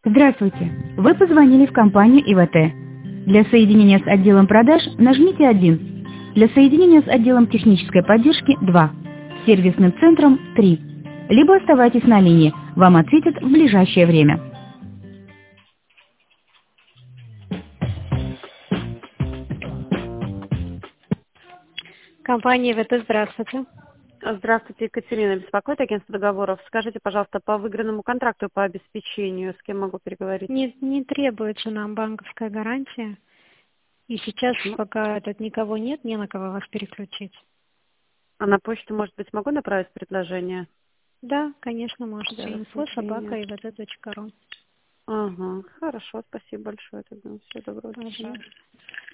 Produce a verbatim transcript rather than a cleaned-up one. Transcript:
Здравствуйте! Вы позвонили в компанию ИВТ. Для соединения с отделом продаж нажмите один. Для соединения с отделом технической поддержки два. С сервисным центром три. Либо оставайтесь на линии, вам ответят в ближайшее время. Компания ИВТ, здравствуйте. Здравствуйте, Екатерина, беспокоит агентство договоров. Скажите, пожалуйста, по выигранному контракту по обеспечению, с кем могу переговорить? Не, не требуется нам банковская гарантия. И сейчас, Почему? пока тут никого нет, не на кого вас переключить. А на почту, может быть, могу направить предложение? Да, конечно, можете. Для Инфо собака рассмотрения. ивт точка ру. Ага, хорошо, спасибо большое тогда. Всего доброго. До свидания. Пожалуйста.